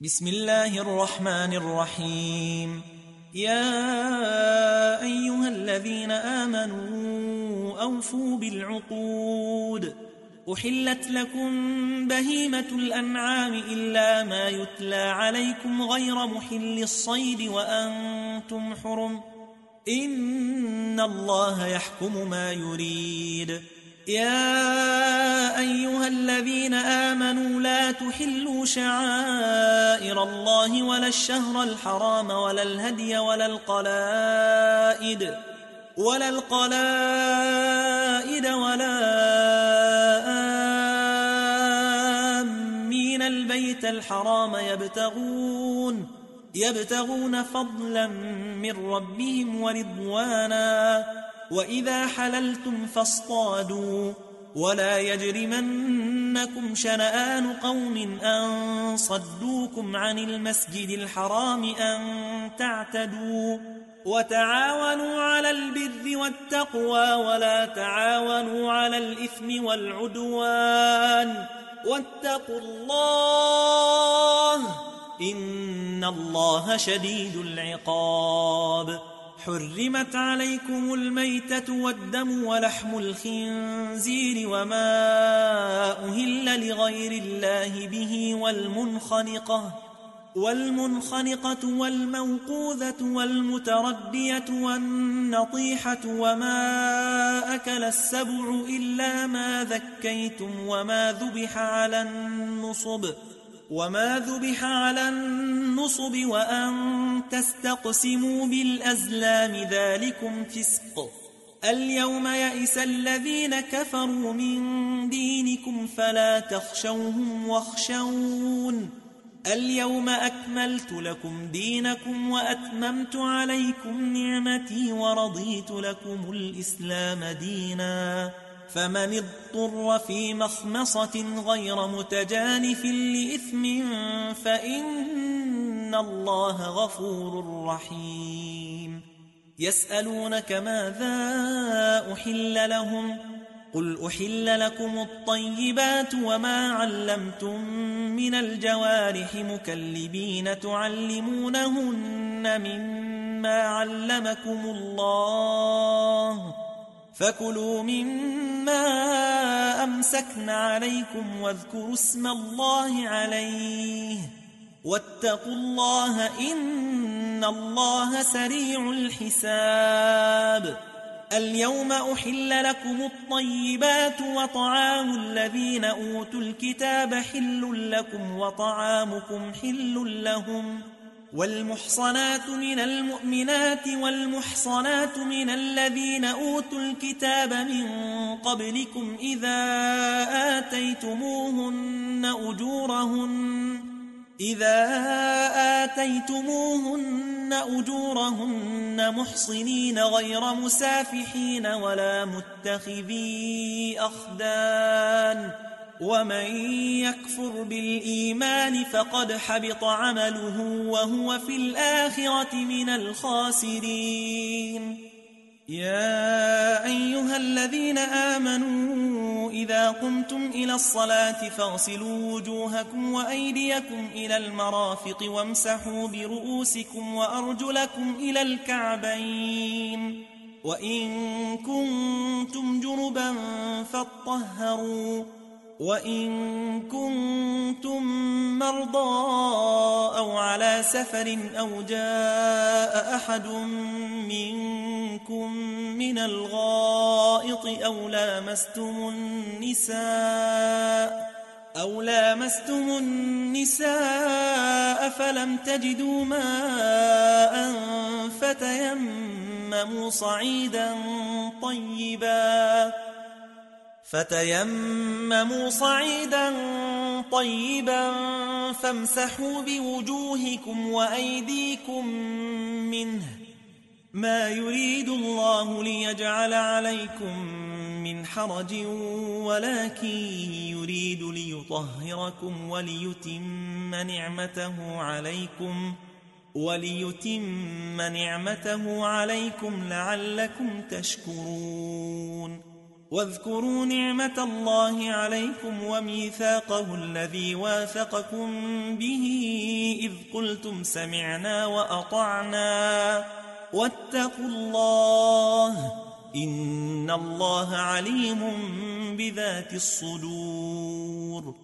بسم الله الرحمن الرحيم. يا أيها الذين آمنوا أوفوا بالعقود. أحلت لكم بهيمة الأنعام إلا ما يتلى عليكم غير محل الصيد وأنتم حرم، إن الله يحكم ما يريد. يا أيها الذين آمنوا لا تحلوا شعائر الله ولا الشهر الحرام ولا الهدي ولا القلائد ولا آمين البيت الحرام يبتغون فضلا من ربهم ورضوانا. وإذا حللتم فاصطادوا ولا يجرمنكم شنآن قوم أن صدوكم عن المسجد الحرام أن تعتدوا. وتعاونوا على البر والتقوى ولا تعاونوا على الإثم والعدوان، واتقوا الله إن الله شديد العقاب. حرمت عليكم الميتة والدم ولحم الخنزير وما أهل لغير الله به والمنخنقة والموقوذة والمتردية والنطيحة وما أكل السبع إلا ما ذكيتم وما ذبح على النصب وأن تستقسموا بالأزلام ذلكم فسق. اليوم يئس الذين كفروا من دينكم فلا تخشوهم واخشون. اليوم أكملت لكم دينكم وأتممت عليكم نعمتي ورضيت لكم الإسلام دينا. فمن اضطر في مخمصة غير متجانف لإثم فإن الله غفور رحيم. يسألونك ماذا أحل لهم؟ قل أحل لكم الطيبات وما علمتم من الجوارح مكلبين تعلمونهن مما علمكم الله، فكلوا مما أمسكن عليكم واذكروا اسم الله عليه واتقوا الله إن الله سريع الحساب. اليوم أحل لكم الطيبات وطعام الذين أوتوا الكتاب حل لكم وطعامكم حل لهم. والمحصنات من المؤمنات والمحصنات من الذين أوتوا الكتاب من قبلكم إذا آتيتموهن أجورهن محصنين غير مسافحين ولا متخذي أخدان. ومن يكفر بالإيمان فقد حبط عمله وهو في الآخرة من الخاسرين. يا أيها الذين آمنوا إذا قمتم إلى الصلاة فاغسلوا وجوهكم وأيديكم إلى المرافق وامسحوا برؤوسكم وأرجلكم إلى الكعبين، وإن كنتم جنبا فاطهروا، وإن كنتم مرضى أو على سفر أو جاء أحد منكم من الغائط أو لامستم النساء فلم تجدوا ماء فتيمموا صعيدا طيبا فامسحوا بوجوهكم وأيديكم منه، ما يريد الله ليجعل عليكم من حرج ولكن يريد ليطهركم وليتم نعمته عليكم لعلكم تشكرون. واذكروا نعمة الله عليكم وميثاقه الذي واثقكم به قلتم سمعنا وأطعنا واتقوا الله إن الله عليم بذات الصدور.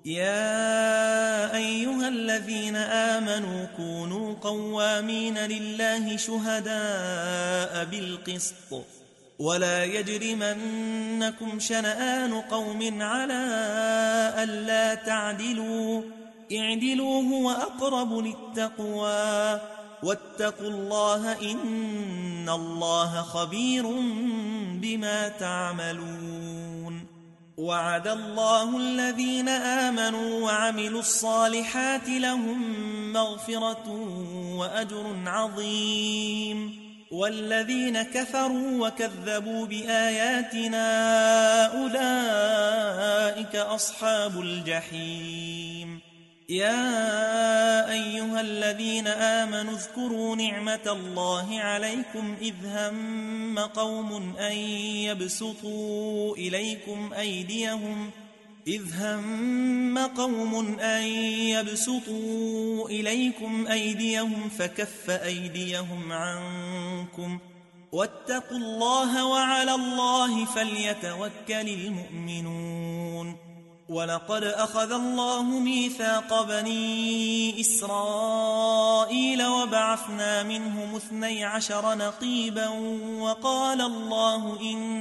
يا أيها الذين آمنوا كونوا قوامين لله شهداء بالقسط ولا يجرمنكم شنآن قوم على ألا تعدلوا اعدلوا هو أقرب للتقوى واتقوا الله إن الله خبير بما تعملون. وعد الله الذين آمنوا وعملوا الصالحات لهم مغفرة وأجر عظيم والذين كفروا وكذبوا بآياتنا أولئك أصحاب الجحيم. يا أيها الذين آمنوا اذكروا نعمة الله عليكم إذ هم قوم أن يبسطوا إليكم أيديهم فكف أيديهم عنكم واتقوا الله وعلى الله فليتوكل المؤمنون. ولقد أخذ الله ميثاق بني إسرائيل وبعثنا منهم 12 نقيبا وقال الله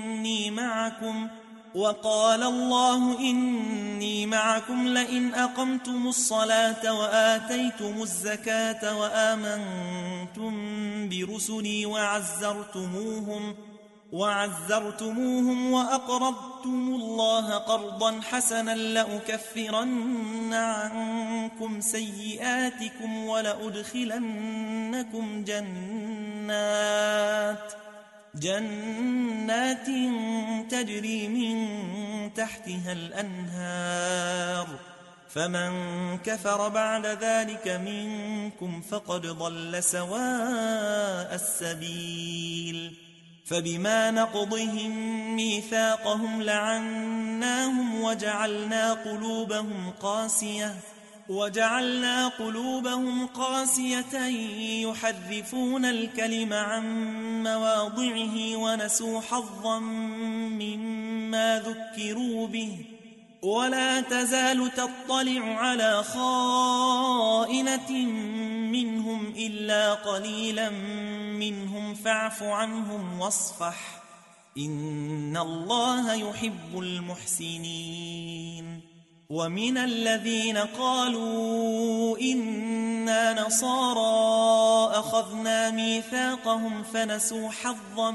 إني معكم لئن أقمتم الصلاة وآتيتم الزكاة وآمنتم برسلي وعزرتموهم وأقرضتم الله قرضا حسنا لأكفرن عنكم سيئاتكم ولأدخلنكم جنات تجري من تحتها الأنهار فمن كفر بعد ذلك منكم فقد ضل سواء السبيل. فبما نقضهم ميثاقهم لعناهم وجعلنا قلوبهم قاسية يحرفون الكلم عن مواضعه ونسوا حظا مما ذكروا به ولا تزال تطلع على خائنة منهم إلا قليلا منهم فاعف عنهم واصفح إن الله يحب المحسنين. ومن الذين قالوا إنا نصارى أخذنا ميثاقهم فنسوا حظا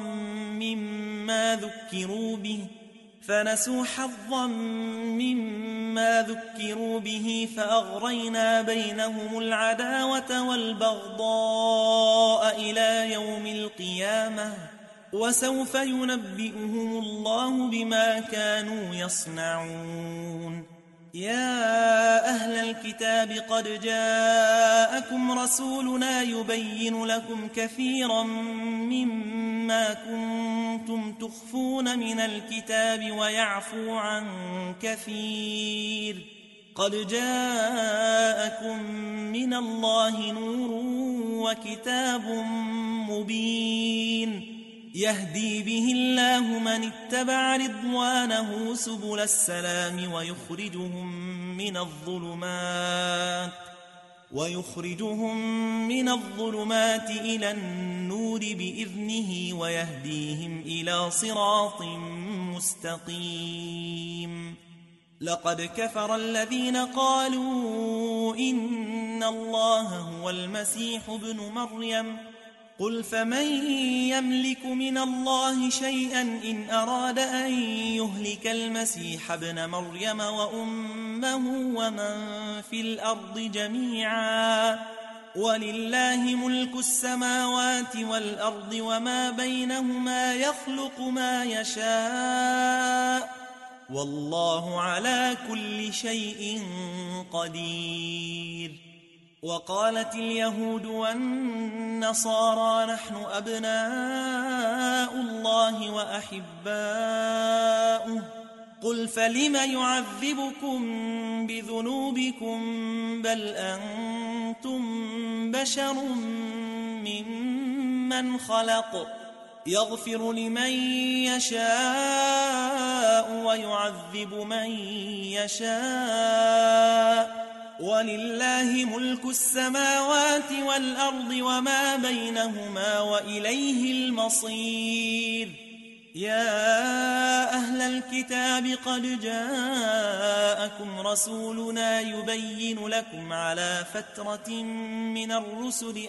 مما ذكروا به فأغرينا بينهم العداوة والبغضاء إلى يوم القيامة وسوف ينبئهم الله بما كانوا يصنعون. يا أهل الكتاب قد جاءكم رسولنا يبين لكم كثيرا مما كنتم تخفون من الكتاب ويعفو عن كثير قد جاءكم من الله نور وكتاب مبين يهدي به الله من اتبع رضوانه سبل السلام ويخرجهم من الظلمات إلى النور بإذنه ويهديهم إلى صراط مستقيم. لقد كفر الذين قالوا إن الله هو المسيح ابن مريم قل فمن يملك من الله شيئا إن أراد أن يهلك المسيح ابن مريم وأمه ومن في الأرض جميعا ولله ملك السماوات والأرض وما بينهما يخلق ما يشاء والله على كل شيء قدير. وقالت اليهود والنصارى نحن أبناء الله وأحباؤه قل فلم يعذبكم بذنوبكم بل أنتم بشر ممن خلق يغفر لمن يشاء ويعذب من يشاء ولله ملك السماوات والأرض وما بينهما وإليه المصير. يا أهل الكتاب قد جاءكم رسولنا يبين لكم على فترة من الرسل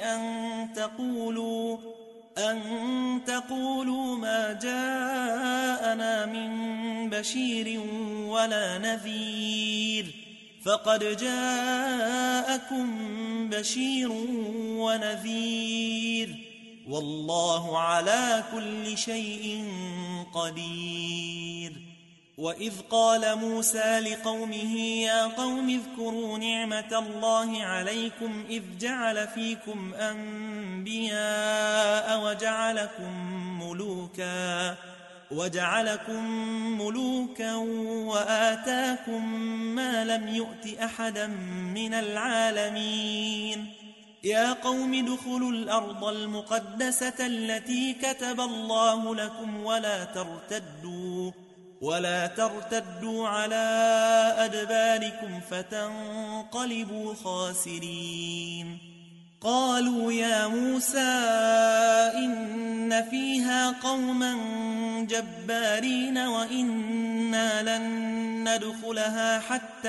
أن تقولوا ما جاءنا من بشير ولا نذير، فقد جاءكم بشير ونذير والله على كل شيء قدير. وإذ قال موسى لقومه يا قوم اذكروا نعمة الله عليكم إذ جعل فيكم أنبياء وجعلكم ملوكا وآتاكم ما لم يؤت أحدا من العالمين. يا قوم ادخلوا الأرض المقدسة التي كتب الله لكم ولا ترتدوا على أدباركم فتنقلبوا خاسرين. قالوا يا موسى إن فيها قوما جبارين وإنا لن ندخلها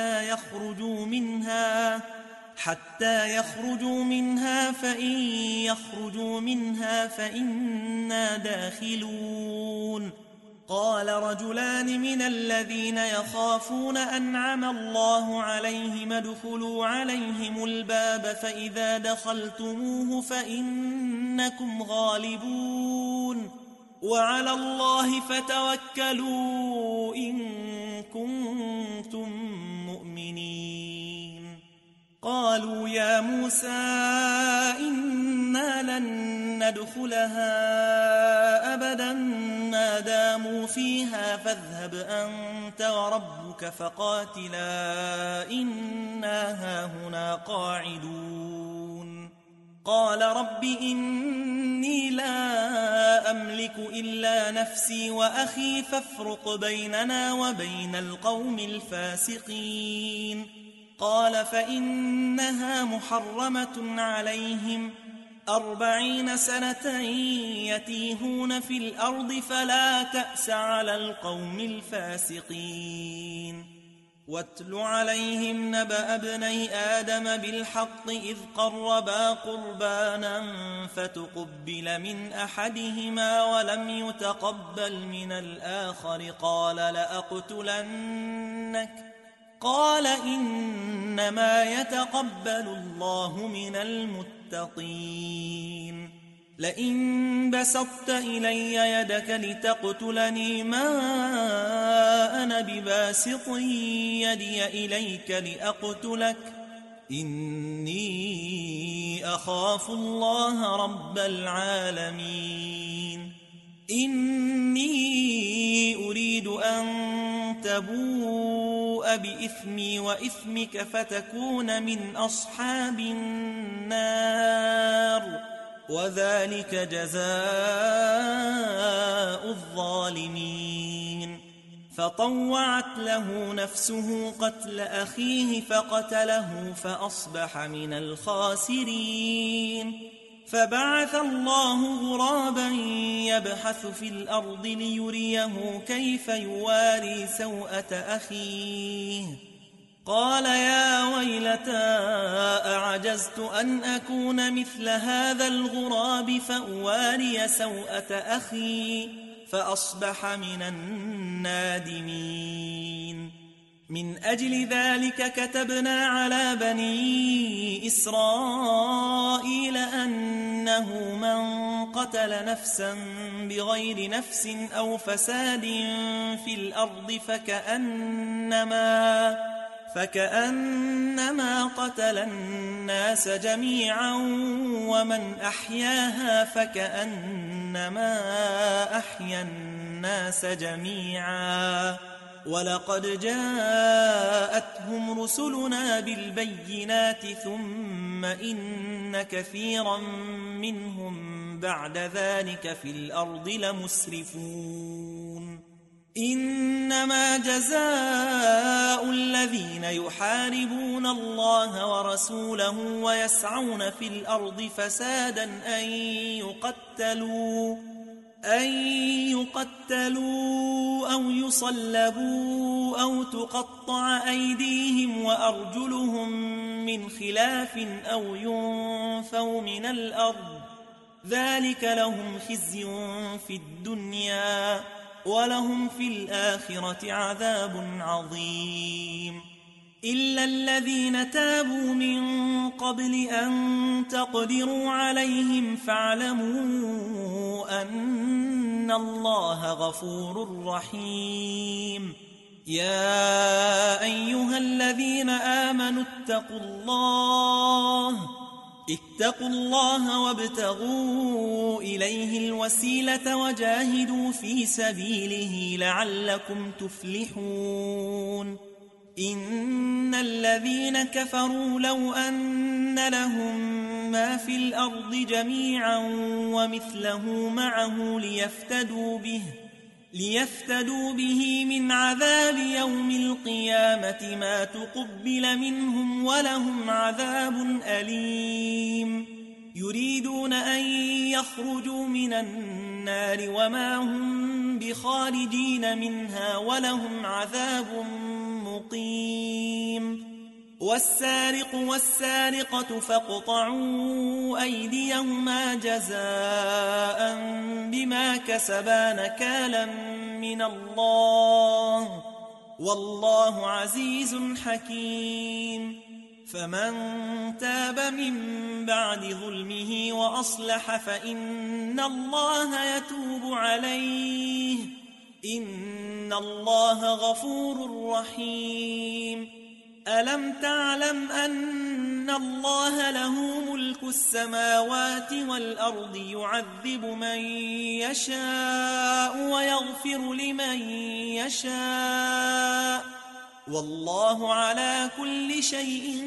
حتى يخرجوا منها فإن يخرجوا منها فإنا داخلون. قال رجلان من الذين يخافون أنعم الله عليهم ادخلوا عليهم الباب فإذا دخلتموه فإنكم غالبون وعلى الله فتوكلوا إن كنتم مؤمنين. قالوا يا موسى إنا لن ندخلها أبدا ما داموا فيها فاذهب أنت وربك فقاتلا إنا هاهنا قاعدون. قال رب إني لا أملك إلا نفسي وأخي فافرق بيننا وبين القوم الفاسقين. قال فإنها محرمة عليهم 40 سنة يتيهون في الأرض فلا تأس على القوم الفاسقين. واتل عليهم نبأ ابني آدم بالحق إذ قربا قربانا فتقبل من أحدهما ولم يتقبل من الآخر قال لأقتلنك قال إنما يتقبل الله من المتقين. لئن بسطت إلي يدك لتقتلني ما أنا بباسط يدي إليك لأقتلك إني أخاف الله رب العالمين. إني أريد أن تبوء بإثمي وإثمك فتكون من أصحاب النار وذلك جزاء الظالمين. فطوعت له نفسه قتل أخيه فقتله فأصبح من الخاسرين. فبعث الله غرابا يبحث في الأرض ليريه كيف يواري سوءة أخيه قال يا ويلتى أعجزت أن أكون مثل هذا الغراب فأواري سوءة أخي فأصبح من النادمين. من أجل ذلك كتبنا على بني إسرائيل أنه من قتل نفسا بغير نفس أو فساد في الأرض فكأنما قتل الناس جميعا ومن أحياها فكأنما أحيا الناس جميعا. ولقد جاءتهم رسلنا بالبينات ثم إن وإن كثيرا منهم بعد ذلك في الأرض لمسرفون إنما جزاء الذين يحاربون الله ورسوله ويسعون في الأرض فسادا أن يقتلوا أو يصلبوا أو تقطع أيديهم وأرجلهم من خلاف أو ينفوا من الأرض ذلك لهم خزي في الدنيا ولهم في الآخرة عذاب عظيم إلا الذين تابوا من قبل أن تقدروا عليهم فاعلموا أن الله غفور رحيم يا أيها الذين آمنوا اتقوا الله وابتغوا إليه الوسيلة وجاهدوا في سبيله لعلكم تفلحون إن الذين كفروا لو أن لهم ما في الأرض جميعا ومثله معه ليفتدوا به من عذاب يوم القيامة ما تقبل منهم ولهم عذاب أليم يريدون أن يخرجوا من النار وما هم بخارجين منها ولهم عذاب مقيم والسارق والسارقة فاقطعوا أيديهما جزاء بما كسبا نكالا من الله والله عزيز حكيم فمن تاب من بعد ظلمه وأصلح فإن الله يتوب عليه إن الله غفور رحيم ألم تعلم أن الله له ملك السماوات والأرض يعذب من يشاء ويغفر لمن يشاء والله على كل شيء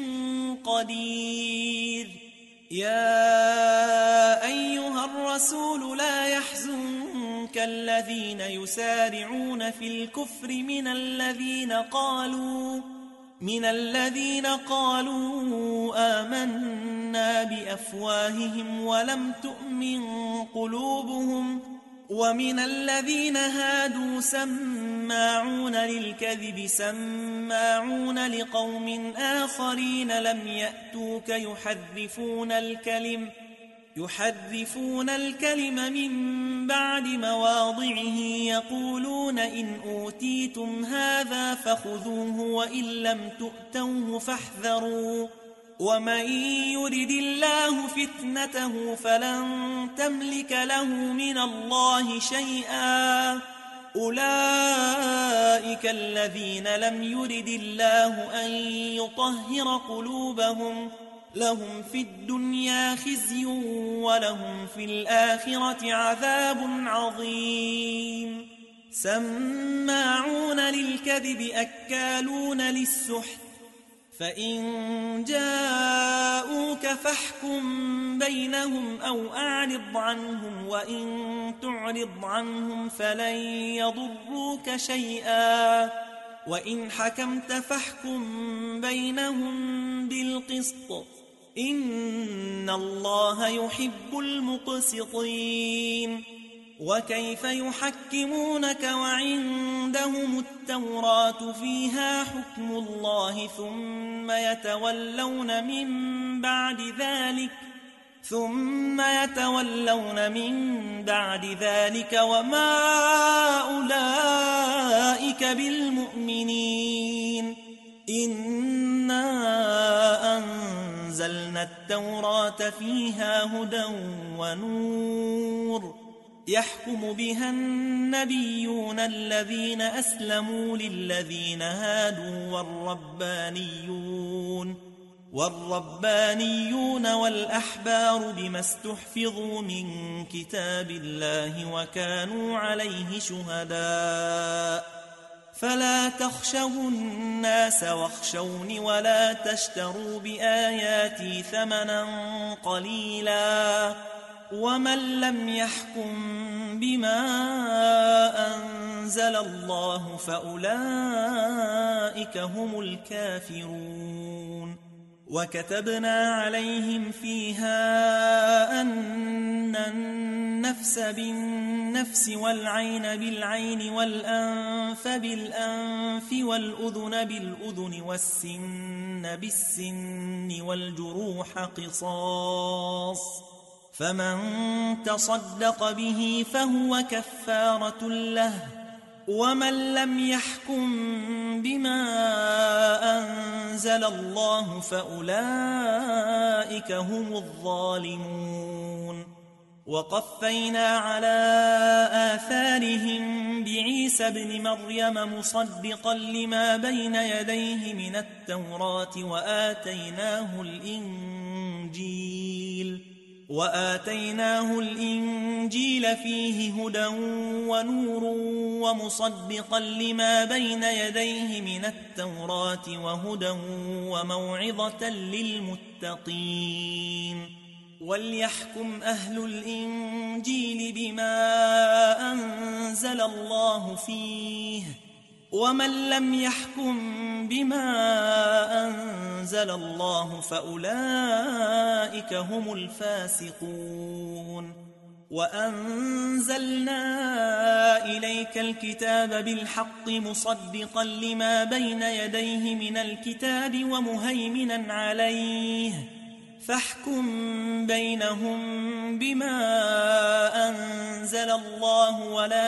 قدير يا أيها الرسول لا يحزنك الذين يسارعون في الكفر من الذين قالوا آمنا بأفواههم ولم تؤمن قلوبهم ومن الذين هادوا سماعون للكذب سماعون لقوم آخرين لم يأتوك يحرفون الكلم من بعد مواضعه يقولون إن أوتيتم هذا فخذوه وإن لم تؤتوه فاحذروا ومن يرد الله فتنته فلن تملك له من الله شيئا أولئك الذين لم يرد الله أن يطهر قلوبهم لهم في الدنيا خزي ولهم في الآخرة عذاب عظيم سماعون للكذب أكالون للسحت فإن جاءوك فاحكم بينهم أو أعرض عنهم وإن تعرض عنهم فلن يضروك شيئا وإن حكمت فاحكم بينهم بالقسط إن الله يحب المقسطين وكيف يحكمونك وعندهم التوراة فيها حكم الله ثم يتولون من بعد ذلك وما أولئك بالمؤمنين إنا أنزلنا التوراة فيها هدى ونور يحكم بها النبيون الذين أسلموا للذين هادوا والربانيون والأحبار بما استحفظوا من كتاب الله وكانوا عليه شهداء فلا تخشوا الناس واخشوني ولا تشتروا بآياتي ثمنا قليلا ومن لم يحكم بما أنزل الله فأولئك هم الكافرون وكتبنا عليهم فيها أن النفس بالنفس والعين بالعين والأنف بالأنف والأذن بالأذن والسن بالسن والجروح قصاص فمن تصدق به فهو كفارة له ومن لم يحكم بما أنزل الله فأولئك هم الظالمون وقفينا على آثارهم بعيسى ابن مريم مصدقا لما بين يديه من التوراة وآتيناه الإنجيل فيه هدى ونور ومصدقا لما بين يديه من التوراة وهدى وموعظة للمتقين وليحكم أهل الإنجيل بما أنزل الله فيه ومن لم يحكم بما أنزل الله فأولئك هم الفاسقون وأنزلنا إليك الكتاب بالحق مصدقا لما بين يديه من الكتاب ومهيمنا عليه فاحكم بينهم بما أنزل الله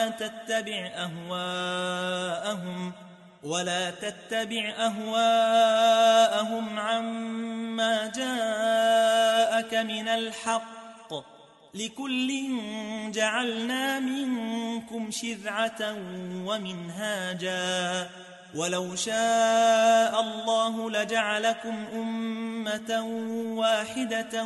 ولا تتبع أهواءهم عما جاءك من الحق لكل جعلنا منكم شرعة ومنهاجا ولو شاء الله لجعلكم أمة واحدة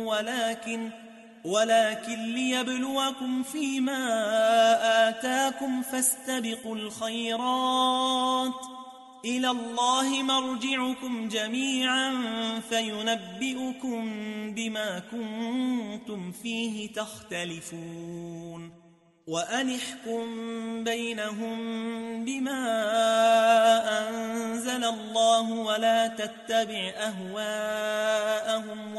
ولكن ليبلوكم فيما آتاكم فاستبقوا الخيرات إلى الله مرجعكم جميعا فينبئكم بما كنتم فيه تختلفون وأن احكم بينهم بما أنزل الله ولا تتبع أهواءهم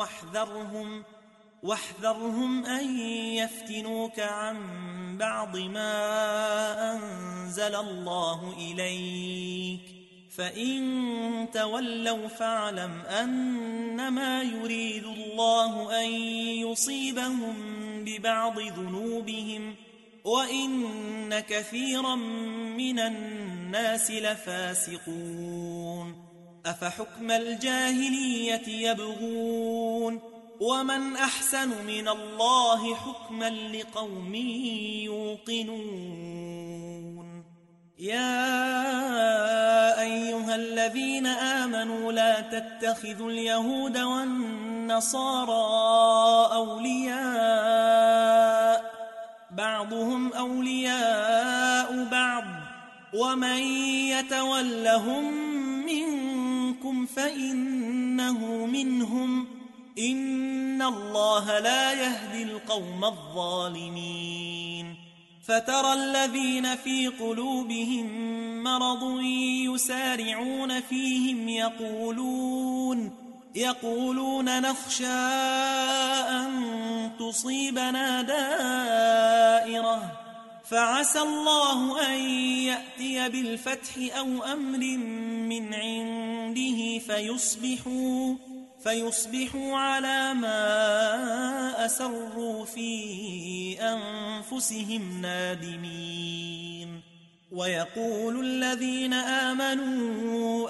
واحذرهم أن يفتنوك عن بعض ما أنزل الله إليك فإن تولوا فاعلم أنما يريد الله أن يصيبهم ببعض ذنوبهم وإن كثيرا من الناس لفاسقون أفحكم الجاهلية يبغون ومن أحسن من الله حكما لقوم يوقنون يا أيها الذين آمنوا لا تتخذوا اليهود والنصارى أولياء بعضهم أولياء بعض ومن يتولهم منكم فإنه منهم إن الله لا يهدي القوم الظالمين فترى الذين في قلوبهم مرض يسارعون فيهم يقولون نخشى أن تصيبنا دائرة فعسى الله أن يأتي بالفتح أو أمر من عنده فيصبحوا على ما أسروا في أنفسهم نادمين ويقول الذين آمنوا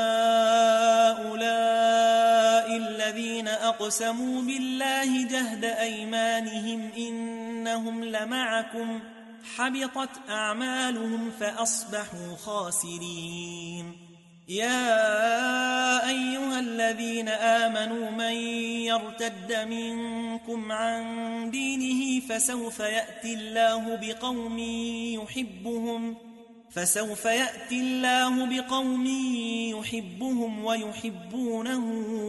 أهؤلاء الذين أقسموا بالله جهد أيمانهم إنهم لمعكم حبطت أعمالهم فأصبحوا خاسرين يا أيها الذين آمنوا من يرتد منكم عن دينه فسوف يأتي الله بقوم فسوف يأتي الله بقوم يحبهم ويحبونه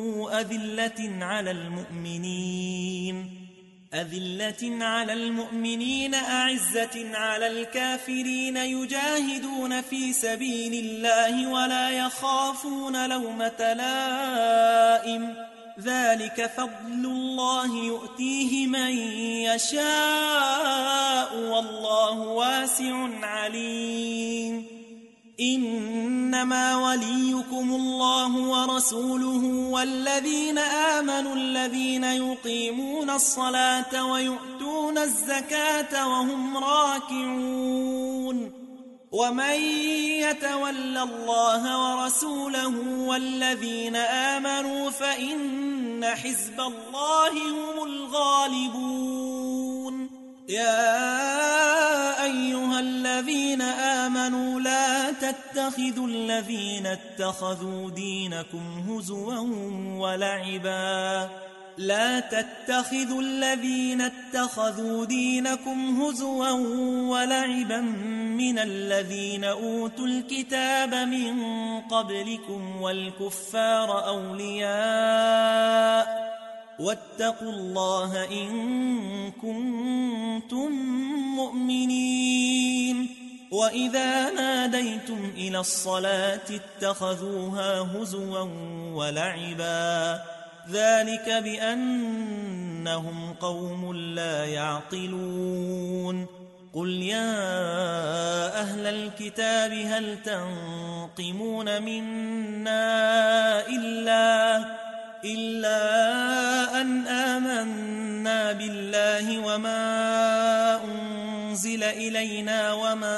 أذلة على المؤمنين أعزة على الكافرين يجاهدون في سبيل الله ولا يخافون لومة لائم ذلك فضل الله يؤتيه من يشاء والله واسع عليم إنما وليكم الله ورسوله والذين آمنوا الذين يقيمون الصلاة ويؤتون الزكاة وهم راكعون ومن يتول الله ورسوله والذين آمنوا فإن حزب الله هم الغالبون يا أيها الذين آمنوا لا تتخذوا الذين اتخذوا دينكم هزوا ولعبا من الذين أوتوا الكتاب من قبلكم والكفار أولياء واتقوا الله إن كنتم مؤمنين وإذا ناديتم إلى الصلاة اتخذوها هزوا ولعبا ذلك بأنهم قوم لا يعقلون قل يا أهل الكتاب هل تنقمون منا إلا أن آمنا بالله وما أنزل إلينا وما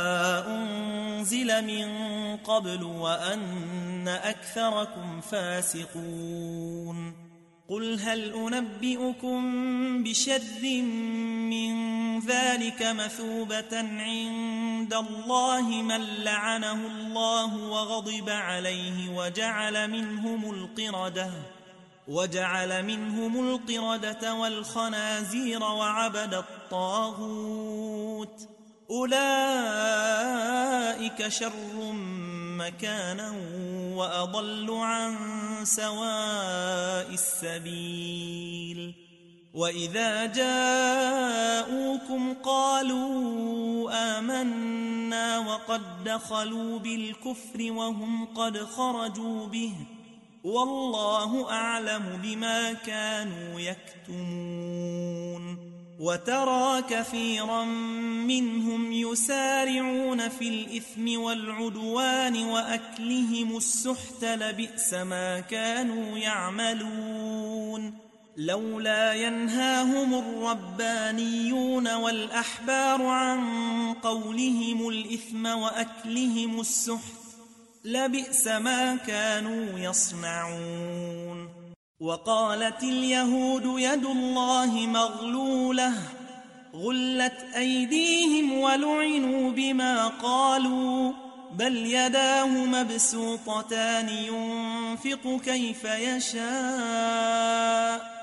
أنزل من قبل وأن أكثركم فاسقون قل هل أنبئكم بشر من ذلك مثوبة عند الله من لعنه الله وغضب عليه وجعل منهم القردة والخنازير وعبد الطاغوت أولئك شر مكانا وأضل عن سواء السبيل وإذا جاءوكم قالوا آمنا وقد دخلوا بالكفر وهم قد خرجوا به والله أعلم بما كانوا يكتمون وترى كثيرا منهم يسارعون في الإثم والعدوان وأكلهم السحت لبئس ما كانوا يعملون لولا ينهاهم الربانيون والأحبار عن قولهم الإثم وأكلهم السحت لبئس ما كانوا يصنعون وقالت اليهود يد الله مغلولة غلت أيديهم ولعنوا بما قالوا بل يداه مبسوطتان ينفق كيف يشاء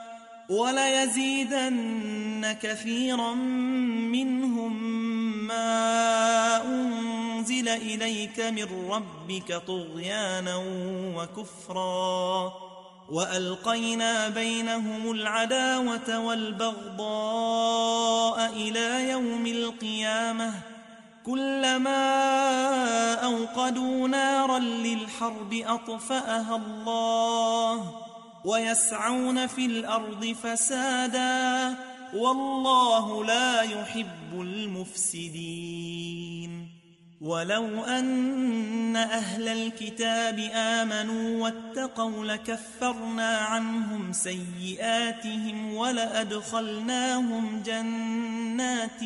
وليزيدن كثيرا منهم ما أنزل إليك من ربك طغيانا وكفرا وألقينا بينهم العداوة والبغضاء إلى يوم القيامة كلما أوقدوا نارا للحرب أطفأها الله ويسعون في الأرض فسادا والله لا يحب المفسدين ولو أن أهل الكتاب آمنوا واتقوا لكفرنا عنهم سيئاتهم ولأدخلناهم جنات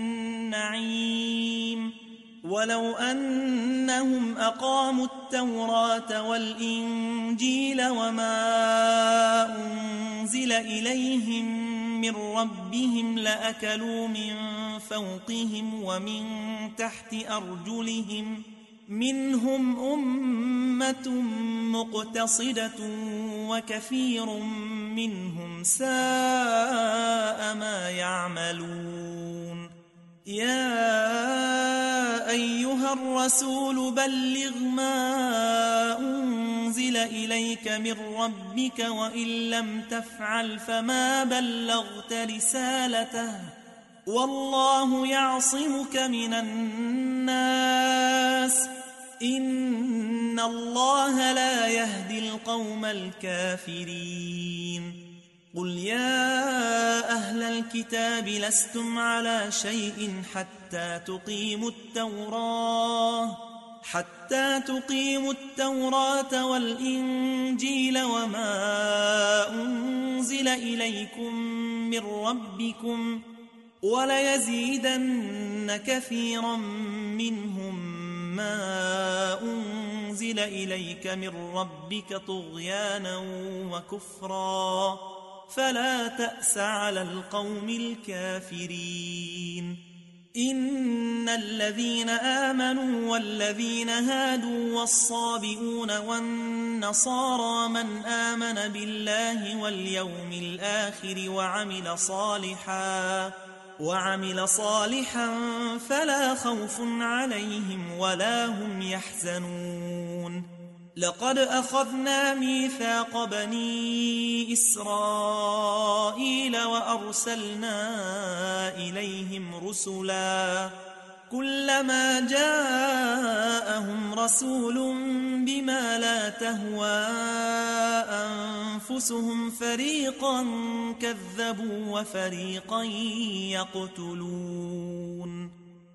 النعيم ولو أنهم أقاموا التوراة والإنجيل وما أنزل إليهم من ربهم لأكلوا من فوقهم ومن تحت أرجلهم منهم أمة مقتصدة وكثير منهم ساء ما يعملون يا أيها الرسول بلغ ما أنزل إليك من ربك وإن لم تفعل فما بلغت رسالته والله يعصمك من الناس إن الله لا يهدي القوم الكافرين قل يا أهل الكتاب لستم على شيء حتى تقيموا التوراة والإنجيل وما أنزل إليكم من ربكم وليزيدن كثيرا منهم ما أنزل إليك من ربك طغيانا وكفرا فلا تأس على القوم الكافرين إن الذين آمنوا والذين هادوا والصابئون والنصارى من آمن بالله واليوم الآخر وعمل صالحا فلا خوف عليهم ولا هم يحزنون لقد أخذنا ميثاق بني إسرائيل وأرسلنا إليهم رسلا كلما جاءهم رسول بما لا تهوى أنفسهم فريقا كذبوا وفريقا يقتلون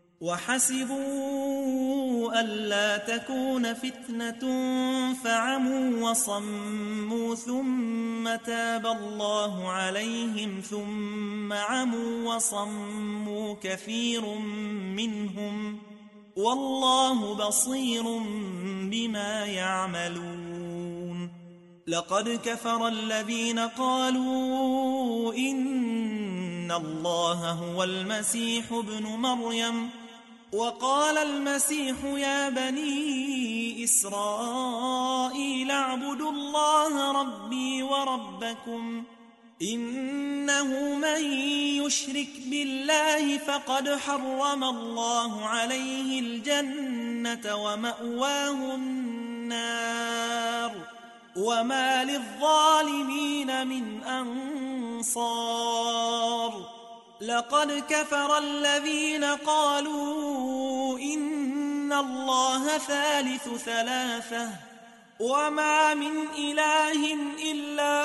وحسبوا ألا تكون فتنة فعموا وصموا ثم تاب الله عليهم ثم عموا وصموا كثير منهم والله بصير بما يعملون لقد كفر الذين قالوا إن الله هو المسيح ابن مريم وقال المسيح يا بني إسرائيل اعبدوا الله ربي وربكم إنه من يشرك بالله فقد حرم الله عليه الجنة ومأواه النار وما للظالمين من أنصار لقد كفر الذين قالوا إن الله ثالث ثلاثة وما من إله إلا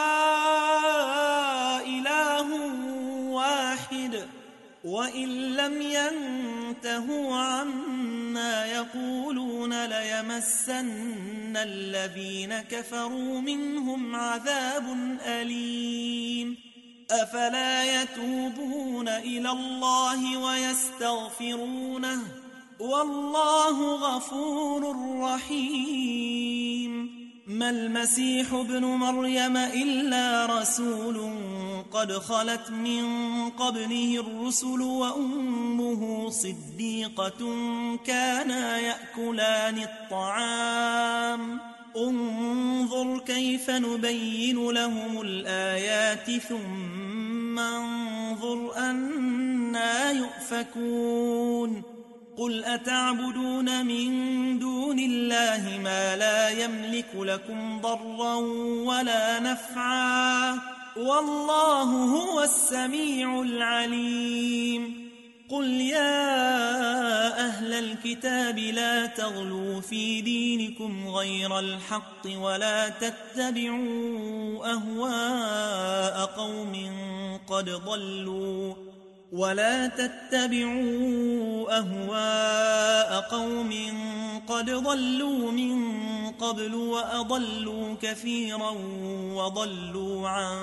إله واحد وإن لم ينتهوا عما يقولون ليمسن الذين كفروا منهم عذاب أليم أفلا يتوبون إلى الله ويستغفرونه والله غفور رحيم ما المسيح ابن مريم إلا رسول قد خلت من قبله الرسل وأمه صديقة كانا يأكلان الطعام انظر كيف نبين لهم الآيات ثم انظر أنا يؤفكون قل أتعبدون من دون الله ما لا يملك لكم ضرا ولا نفعا والله هو السميع العليم قل يا أهل الكتاب لا تغلوا في دينكم غير الحق ولا تتبعوا أهواء قوم قد ضلوا من قبل وأضلوا كثيرا وضلوا عن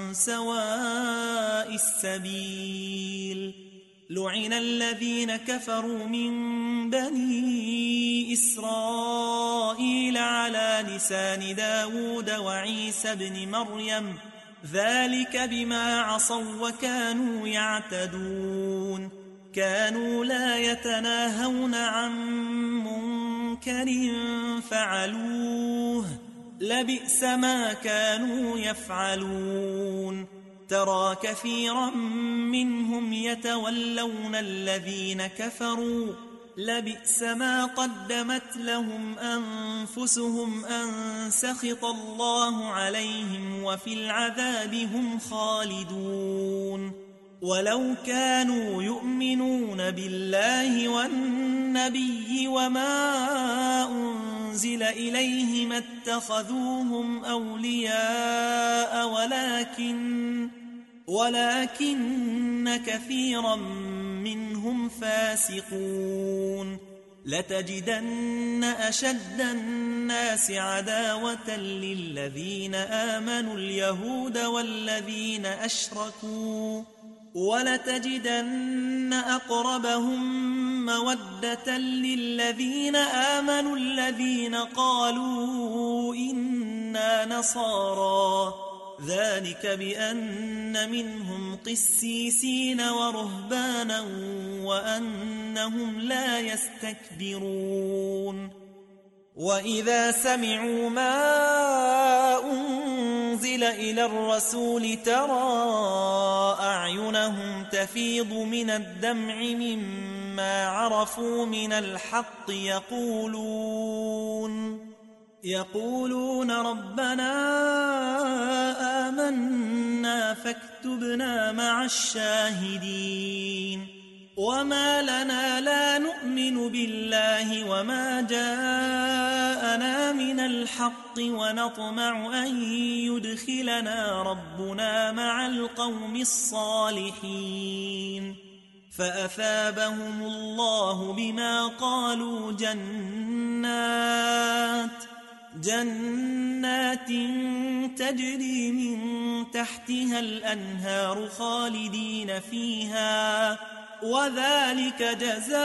سواء السبيل لعن الذين كفروا من بني إسرائيل على لسان داود وعيسى بن مريم ذلك بما عصوا وكانوا يعتدون كانوا لا يتناهون عن منكر فعلوه لبئس ما كانوا يفعلون ترى كثيرا منهم يتولون الذين كفروا لبئس ما قدمت لهم أنفسهم أن سخط الله عليهم وفي العذاب هم خالدون ولو كانوا يؤمنون بالله والنبي وما أنزل إليه ما اتخذوهم أولياء ولكن كثيرا منهم فاسقون لتجدن أشد الناس عداوة للذين آمنوا اليهود والذين أشركوا ولتجدن أقربهم مودة للذين آمنوا الذين قالوا إنا نصارى ذلك بأن منهم قسيسين ورهبانا وأنهم لا يستكبرون وإذا سمعوا ما أنزل إلى الرسول ترى أعينهم تفيض من الدمع مما عرفوا من الحق يقولون ربنا آمنا فاكتبنا مع الشاهدين وما لنا لا نؤمن بالله وما جاءنا من الحق ونطمع أن يدخلنا ربنا مع القوم الصالحين فأثابهم الله بما قالوا جنات تجري من تحتها الأنهار خالدين فيها وذلك جزاء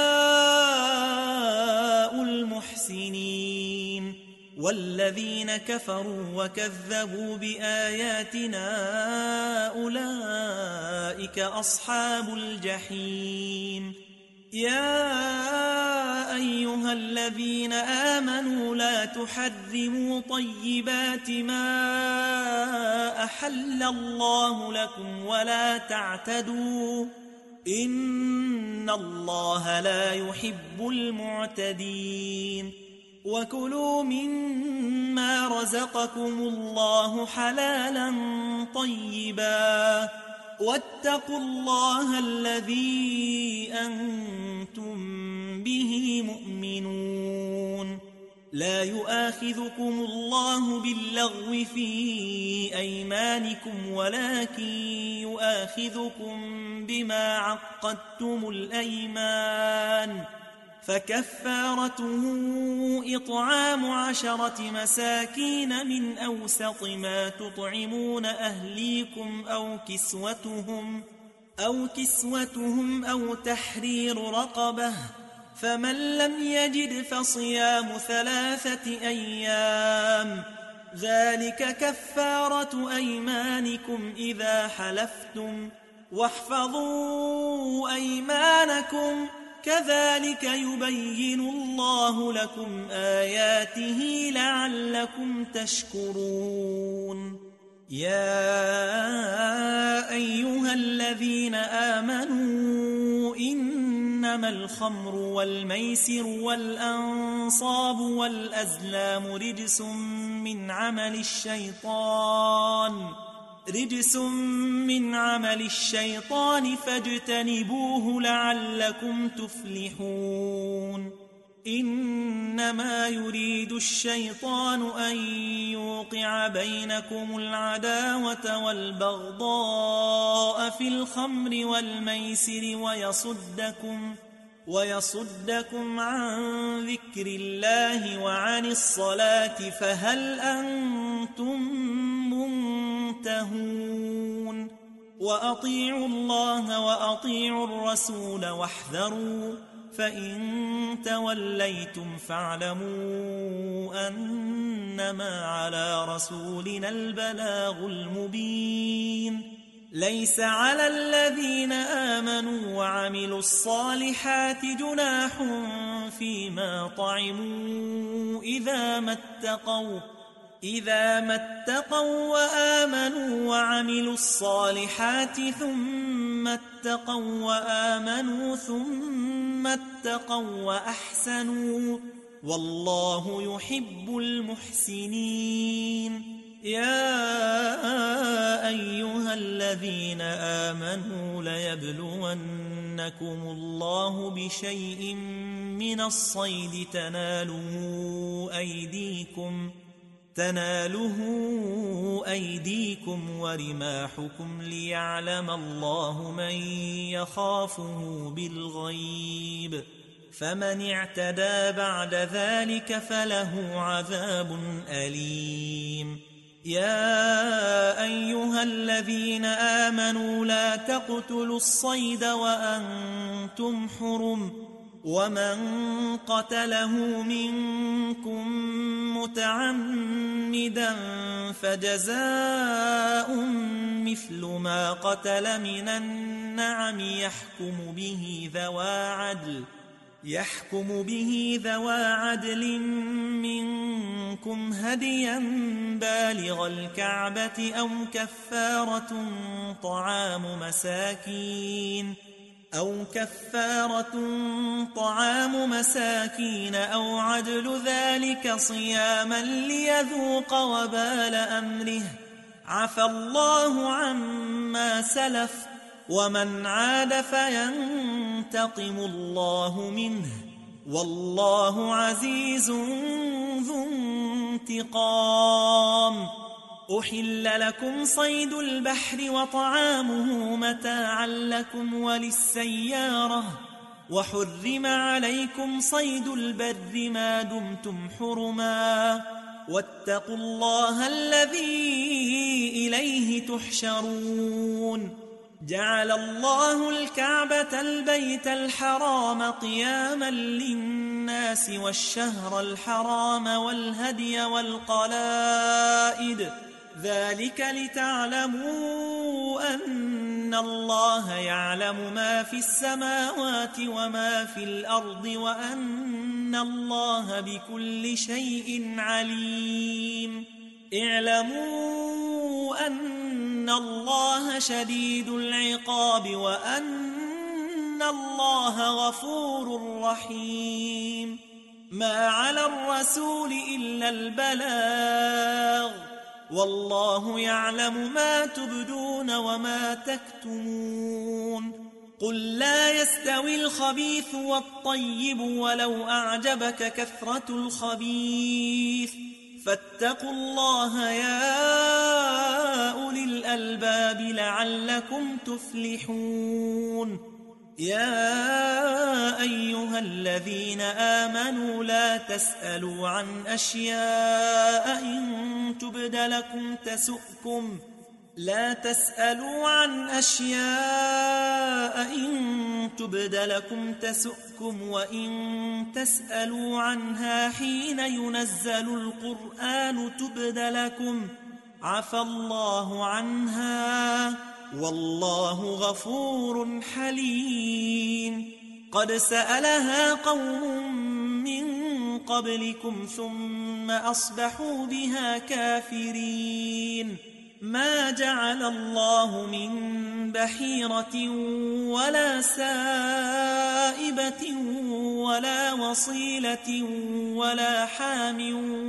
المحسنين والذين كفروا وكذبوا بآياتنا أولئك أصحاب الجحيم يا أيها الذين آمنوا لا تحرموا طيبات ما أحل الله لكم ولا تعتدوا إن الله لا يحب المعتدين وكلوا مما رزقكم الله حلالا طيبا واتقوا الله الذي أنتم به مؤمنون لا يؤاخذكم الله باللغو في أيمانكم ولكن يؤاخذكم بما عقدتم الأيمان فكفارته إطعام 10 مساكين من أوسط ما تطعمون أهليكم أو كسوتهم أو تحرير رقبة فمن لم يجد فصيام 3 أيام ذلك كفارة أيمانكم إذا حلفتم واحفظوا أيمانكم كذلك يبين الله لكم آياته لعلكم تشكرون يا أيها الذين آمنوا إنما الخمر والميسر والأنصاب والأزلام رجس من عمل الشيطان فاجتنبوه لعلكم تفلحون إنما يريد الشيطان أن يوقع بينكم العداوة والبغضاء في الخمر والميسر ويصدكم عن ذكر الله وعن الصلاة فهل أنتم منتهون وأطيعوا الله وأطيعوا الرسول واحذروا فإن توليتم فاعلموا أنما على رسولنا البلاغ المبين ليس على الذين آمنوا وعملوا الصالحات جناح فيما طعموا إذا ما اتقوا وآمنوا وعملوا الصالحات ثم اتقوا وآمنوا ثم ثم اتقوا وأحسنوا والله يحب المحسنين. يا أيها الذين آمنوا ليبلونكم الله بشيء من الصيد تناله أيديكم ورماحكم ليعلم الله من يخافه بالغيب، فمن اعتدى بعد ذلك فله عذاب أليم. يا أيها الذين آمنوا لا تقتلوا الصيد وأنتم حرم، ومن قتله منكم متعمدا فجزاء مثل ما قتل من النعم يحكم به ذوى عدل منكم هديا بالغ الكعبة أو كفارة طعام مساكين أو عدل ذلك صياما ليذوق وبال أمره، عفى الله عما سلف، ومن عاد فينتقم الله منه، والله عزيز ذو انتقام. أحل لكم صيد البحر وطعامه متاعا لكم وللسيارة، وحرم عليكم صيد البر ما دمتم حرما، واتقوا الله الذي إليه تحشرون. جعل الله الكعبة البيت الحرام قياما للناس والشهر الحرام والهدي والقلائد، ذلك لتعلموا أن الله يعلم ما في السماوات وما في الأرض وأن الله بكل شيء عليم. اعلموا أن الله شديد العقاب وأن الله غفور رحيم. ما على الرسول إلا البلاغ، والله يعلم ما تبدون وما تكتمون. قل لا يستوي الخبيث والطيب ولو أعجبك كثرة الخبيث، فاتقوا الله يا أولي الألباب لعلكم تفلحون. يا أيها الذين آمنوا لا تسألوا عن أشياء إن تبد لكم تسؤكم وإن تسألوا عنها حين ينزل القرآن تبد لكم عفى الله عنها، والله غفور حليم. قد سألها قوم من قبلكم ثم أصبحوا بها كافرين. ما جعل الله من بحيرة ولا سائبة ولا وصيلة ولا حام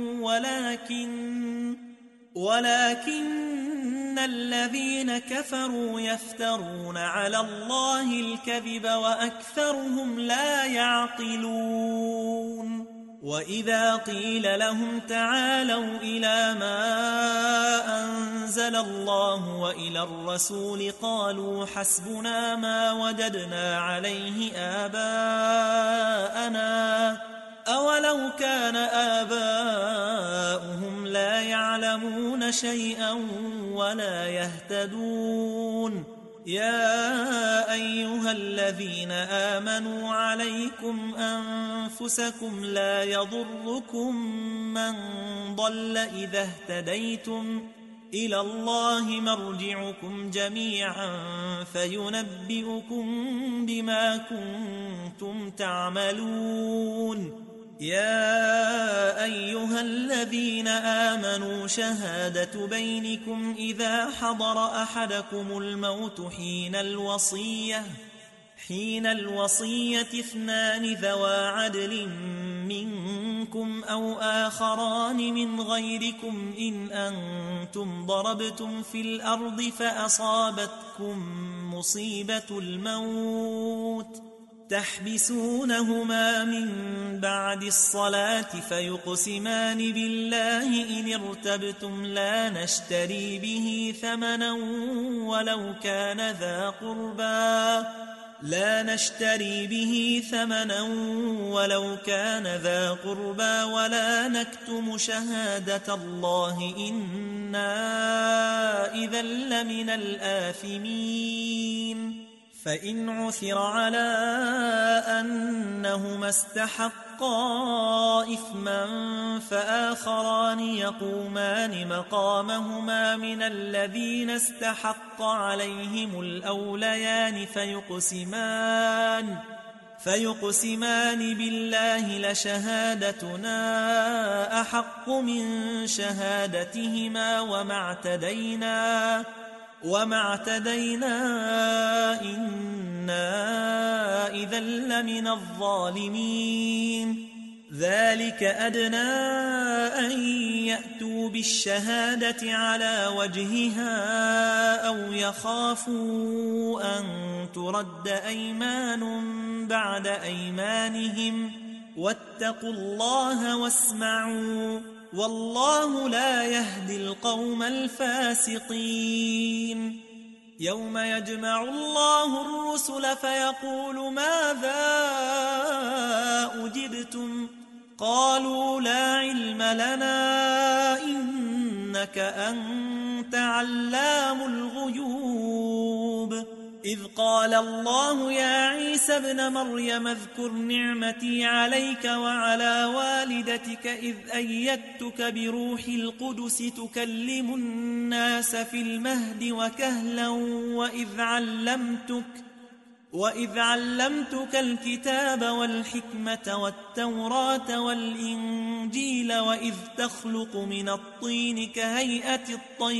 ولكن الذين كفروا يفترون على الله الكذب وأكثرهم لا يعقلون. وإذا قيل لهم تعالوا إلى ما أنزل الله وإلى الرسول قالوا حسبنا ما وجدنا عليه آباءنا أولو كان آباؤهم لا يعلمون شيئا ولا يهتدون. يا أيها الذين آمنوا عليكم أنفسكم لا يضركم من ضل إذا اهتديتم، إلى الله مرجعكم جميعا فينبئكم بما كنتم تعملون. يا أيها الذين آمنوا شهادة بينكم إذا حضر أحدكم الموت حين الوصية 2 ذوى عدل منكم أو آخران من غيركم إن أنتم ضربتم في الأرض فأصابتكم مصيبة الموت تحبسونهما من بعد الصلاة فيقسمان بالله إن ارتبتم لا نشتري به ثمنا ولو كان ذا قربى ولا نكتم شهادة الله إنا إذا لمن الآثمين فإن عثر على أنهما استحقا إثما فآخران يقومان مقامهما من الذين استحق عليهم الأوليان فيقسمان بالله لشهادتنا أحق من شهادتهما وما اعتدينا إنا إذا لمن الظالمين ذلك أدنى أن يأتوا بالشهادة على وجهها أو يخافوا أن ترد أيمان بعد أيمانهم واتقوا الله واسمعوا والله لا يهدي القوم الفاسقين يوم يجمع الله الرسل فيقول ماذا أجبتم قالوا لا علم لنا إنك أنت علام الغيوب إذ قال الله يا عيسى ابن مريم اذكر نعمتي عليك وعلى والدتك إذ أيدتك بروح القدس تكلم الناس في المهد وكهلا وإذ علمتك الكتاب والحكمة والتوراة والإنجيل وإذ تخلق من الطين كهيئة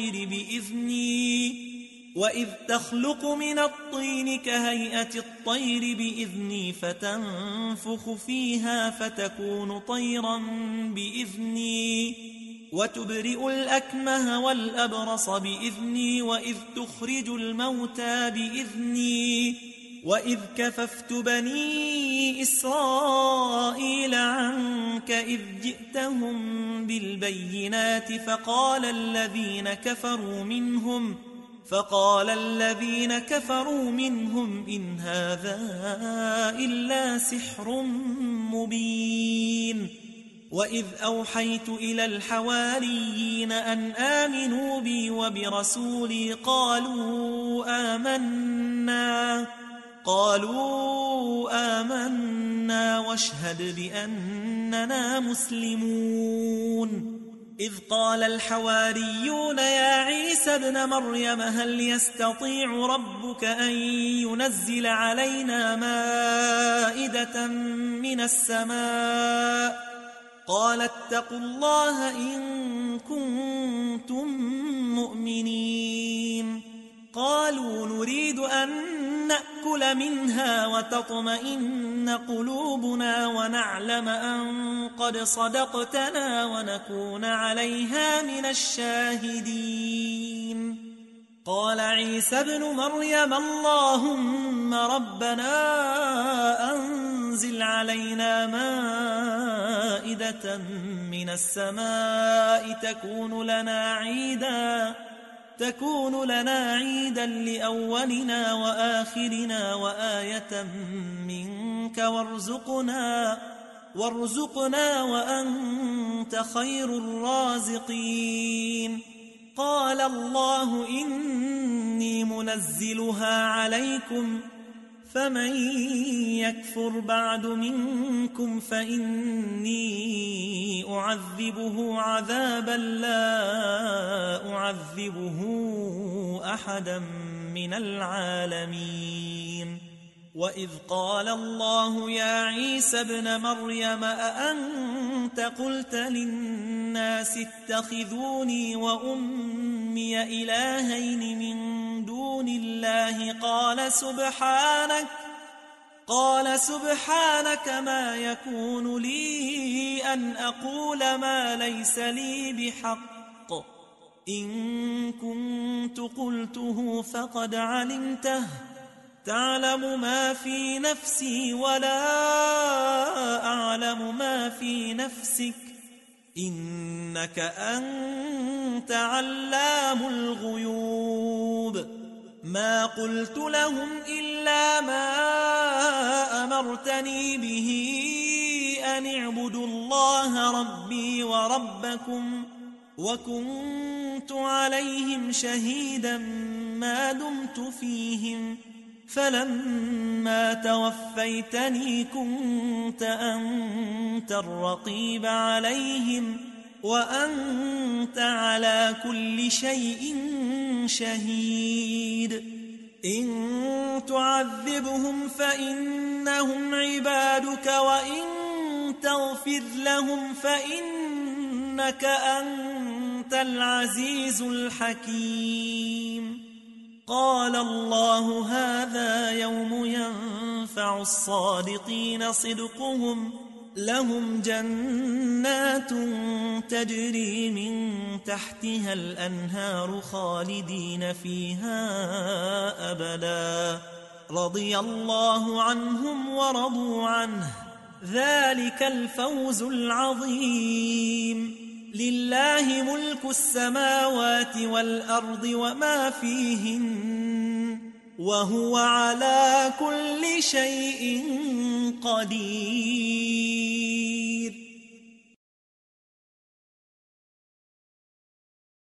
الطير بإذني فتنفخ فيها فتكون طيرا بإذني وتبرئ الأكمه والأبرص بإذني وإذ تخرج الموتى بإذني وإذ كففت بني إسرائيل عنك إذ جئتهم بالبينات فقال الذين كفروا منهم إن هذا إلا سحر مبين وإذ أوحيت إلى الحواريين أن آمنوا بي وبرسولي قالوا آمنا واشهد بأننا مسلمون إذ قال الحواريون يا عيسى ابن مريم هل يستطيع ربك أن ينزل علينا مائدة من السماء قال اتقوا الله إن كنتم مؤمنين قالوا نريد أن نأكل منها وتطمئن قلوبنا ونعلم أن قد صدقتنا ونكون عليها من الشاهدين قال عيسى ابن مريم اللهم ربنا أنزل علينا مائدة من السماء تكون لنا عيدا لأولنا وآخرنا وآية منك وارزقنا وأنت خير الرازقين قال الله إني منزلها عليكم فمن يكفر بعد منكم فإني أعذبه عذابا لا أعذبه أحدا من العالمين وإذ قال الله يا عيسى ابن مريم أأنت قلت للناس اتخذوني وأمي إلهين من دون الله قال سبحانك ما يكون لي أن أقول ما ليس لي بحق إن كنت قلته فقد علمته تعلم ما في نفسي ولا أعلم ما في نفسك إنك أنت علام الغيوب ما قلت لهم إلا ما أمرتني به أن اعبدوا الله ربي وربكم وكنت عليهم شهيدا ما دمت فيهم فلما توفيتني كنت أنت الرقيب عليهم وأنت على كل شيء شهيد إن تعذبهم فإنهم عبادك وإن تغفر لهم فإنك أنت العزيز الحكيم قال الله هذا يوم ينفع الصادقين صدقهم لهم جنات تجري من تحتها الأنهار خالدين فيها أبدا رضي الله عنهم ورضوا عنه ذلك الفوز العظيم لله ملك السماوات والأرض وما فيهن وهو على كل شيء قدير